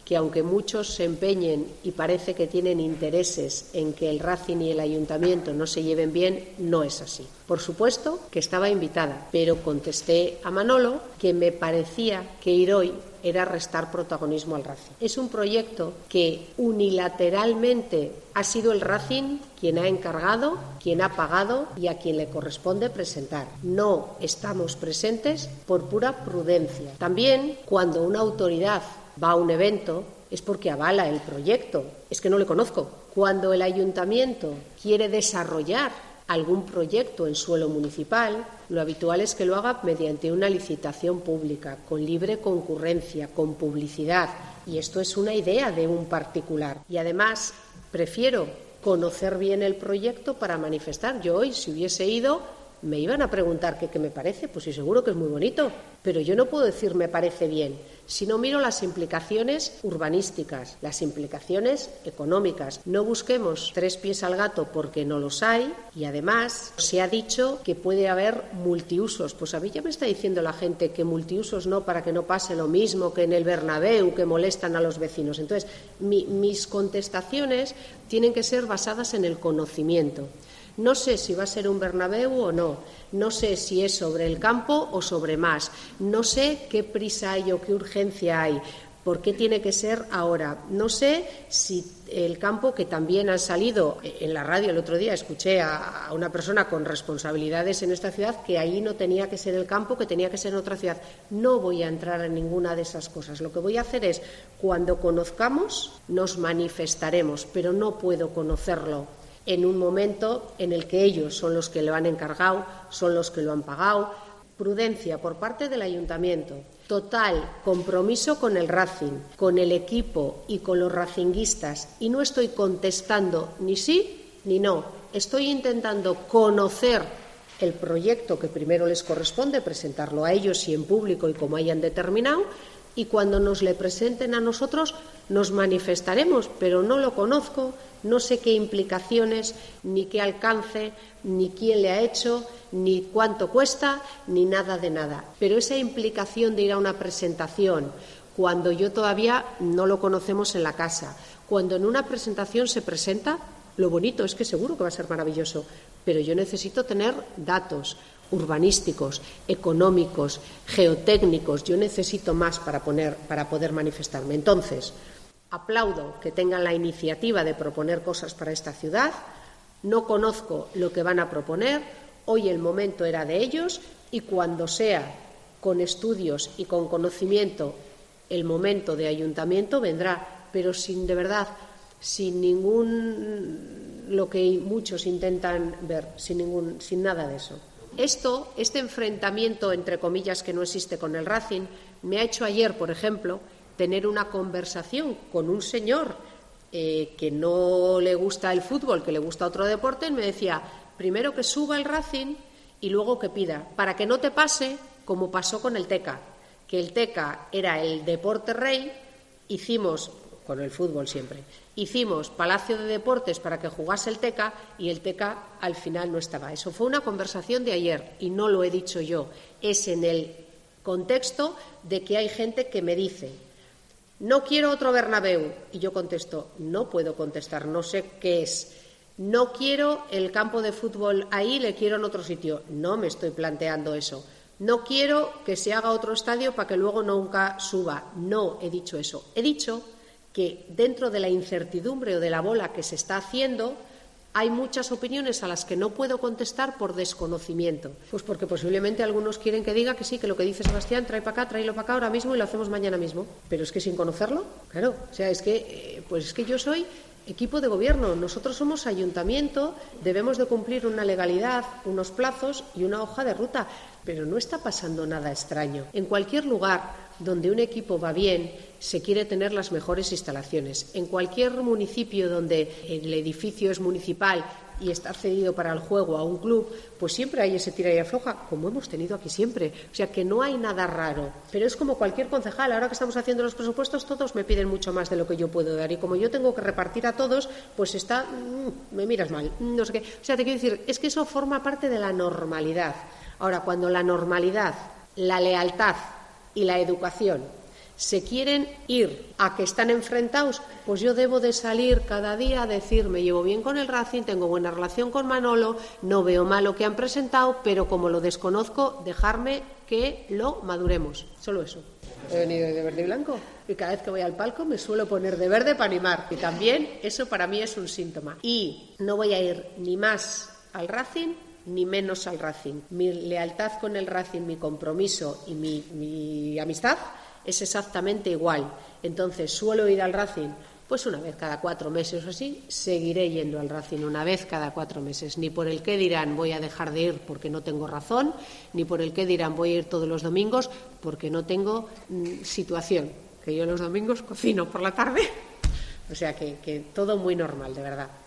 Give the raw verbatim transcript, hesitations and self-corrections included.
que aunque muchos se empeñen y parece que tienen intereses en que el Racing y el Ayuntamiento no se lleven bien, no es así. Por supuesto que estaba invitada, pero contesté a Manolo que me parecía que ir hoy era restar protagonismo al Racing. Es un proyecto que unilateralmente ha sido el Racing quien ha encargado, quien ha pagado y a quien le corresponde presentar. No estamos presentes por pura prudencia. También, cuando una autoridad va a un evento, es porque avala el proyecto. Es que no le conozco. Cuando el Ayuntamiento quiere desarrollar algún proyecto en suelo municipal, lo habitual es que lo haga mediante una licitación pública, con libre concurrencia, con publicidad. Y esto es una idea de un particular. Y además, prefiero conocer bien el proyecto para manifestar. Yo hoy, si hubiese ido, me iban a preguntar qué, qué me parece. Pues sí, seguro que es muy bonito. Pero yo no puedo decir me parece bien, si no miro las implicaciones urbanísticas, las implicaciones económicas. No busquemos tres pies al gato porque no los hay, y además se ha dicho que puede haber multiusos. Pues a mí ya me está diciendo la gente que multiusos no, para que no pase lo mismo que en el Bernabéu, que molestan a los vecinos. Entonces, mi, mis contestaciones tienen que ser basadas en el conocimiento. No sé si va a ser un Bernabéu o no, no sé si es sobre el campo o sobre más, no sé qué prisa hay o qué urgencia hay, por qué tiene que ser ahora, no sé si el campo, que también han salido en la radio el otro día, escuché a una persona con responsabilidades en esta ciudad que allí no tenía que ser el campo, que tenía que ser en otra ciudad. No voy a entrar en ninguna de esas cosas. Lo que voy a hacer es, cuando conozcamos, nos manifestaremos, pero no puedo conocerlo en un momento en el que ellos son los que lo han encargado, son los que lo han pagado. Prudencia por parte del Ayuntamiento, total compromiso con el Racing, con el equipo y con los racinguistas, y no estoy contestando ni sí ni no, estoy intentando conocer el proyecto que primero les corresponde, presentarlo a ellos y en público y como hayan determinado, y cuando nos le presenten a nosotros nos manifestaremos, pero no lo conozco, no sé qué implicaciones, ni qué alcance, ni quién le ha hecho, ni cuánto cuesta, ni nada de nada. Pero esa implicación de ir a una presentación, cuando yo todavía no lo conocemos en la casa, cuando en una presentación se presenta, lo bonito es que seguro que va a ser maravilloso, pero yo necesito tener datos urbanísticos, económicos, geotécnicos. Yo necesito más para, poner, para poder manifestarme. Entonces, aplaudo que tengan la iniciativa de proponer cosas para esta ciudad. No conozco lo que van a proponer. Hoy el momento era de ellos y cuando sea con estudios y con conocimiento el momento de Ayuntamiento vendrá, pero sin de verdad, sin ningún, lo que muchos intentan ver, sin ningún, sin nada de eso. Esto, este enfrentamiento, entre comillas, que no existe con el Racing, me ha hecho ayer, por ejemplo, tener una conversación con un señor eh, que no le gusta el fútbol, que le gusta otro deporte, y me decía, primero que suba el Racing y luego que pida, para que no te pase como pasó con el Teca, que el Teca era el deporte rey, hicimos, con el fútbol siempre, hicimos Palacio de Deportes para que jugase el Teca y el Teca al final no estaba. Eso fue una conversación de ayer y no lo he dicho yo, es en el contexto de que hay gente que me dice, no quiero otro Bernabéu, y yo contesto, no puedo contestar, no sé qué es. No quiero el campo de fútbol ahí, le quiero en otro sitio. No me estoy planteando eso. No quiero que se haga otro estadio para que luego nunca suba. No he dicho eso. He dicho que dentro de la incertidumbre o de la bola que se está haciendo hay muchas opiniones a las que no puedo contestar por desconocimiento. Pues porque posiblemente algunos quieren que diga que sí, que lo que dice Sebastián, trae para acá, tráelo para acá ahora mismo y lo hacemos mañana mismo. Pero es que sin conocerlo, claro, o sea, es que, eh, pues es que yo soy equipo de gobierno, nosotros somos ayuntamiento, debemos de cumplir una legalidad, unos plazos y una hoja de ruta, pero no está pasando nada extraño. En cualquier lugar donde un equipo va bien, se quiere tener las mejores instalaciones. En cualquier municipio donde el edificio es municipal y está cedido para el juego a un club, pues siempre hay ese tira y afloja, como hemos tenido aquí siempre. O sea, que no hay nada raro. Pero es como cualquier concejal. Ahora que estamos haciendo los presupuestos, todos me piden mucho más de lo que yo puedo dar. Y como yo tengo que repartir a todos, pues está... Mmm, me miras mal, no sé qué. O sea, te quiero decir, es que eso forma parte de la normalidad. Ahora, cuando la normalidad, la lealtad y la educación se quieren ir a que están enfrentados, pues yo debo de salir cada día a decir, me llevo bien con el Racing, tengo buena relación con Manolo, no veo mal lo que han presentado, pero como lo desconozco, dejarme que lo maduremos. Solo eso. He venido de verde y blanco y cada vez que voy al palco me suelo poner de verde para animar. Y también eso para mí es un síntoma. Y no voy a ir ni más al Racing ni menos al Racing. Mi lealtad con el Racing, mi compromiso y mi, mi amistad es exactamente igual. Entonces, suelo ir al Racing pues una vez cada cuatro meses o así. Seguiré yendo al Racing una vez cada cuatro meses. Ni por el que dirán voy a dejar de ir porque no tengo razón, ni por el que dirán voy a ir todos los domingos porque no tengo mmm, situación. Que yo los domingos cocino por la tarde. O sea que, que todo muy normal, de verdad.